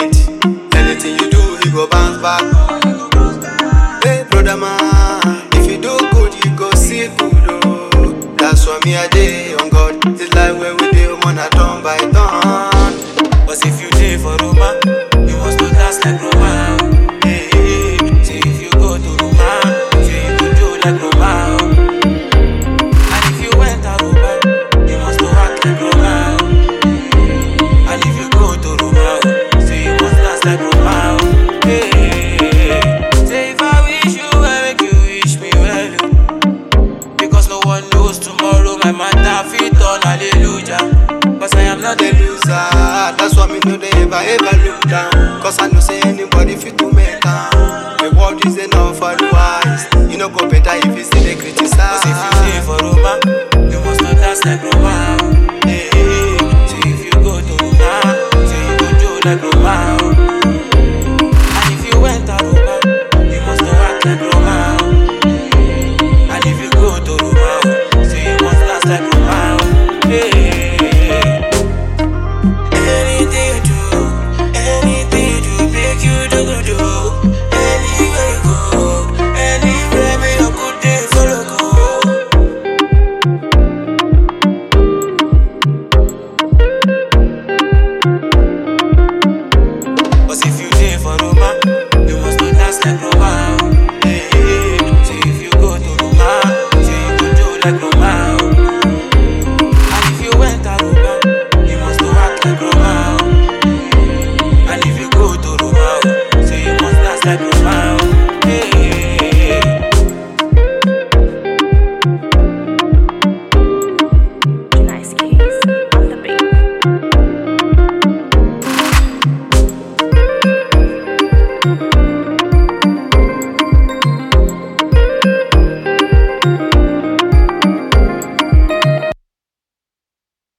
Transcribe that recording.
it. Anything you do, you go bounce back. Hey, brother man, if you do good, you go see good. Oh, that's why me a day on God. This life where we do, man, a turn by turn. But if you day for Roma, you must not dance like Roma. Hey, say if you go to Roma, say you go do like Roma. And if you went to Roma, you must not act like Roma. And if you go to Roma, say you must dance like Roma. Hey, say if I wish you well, make you wish me well. Because no one knows tomorrow, my matter fit on hallelujah. Cause I am not The loser, that's why me know they ever look down. Cause I know say anybody fit to make am. The world is enough for the wise. You know go better if you see they criticize. Cause if you stay for Roma, you must not dance like Roma. Hey, so if you go to Roma, so you go do like Roma.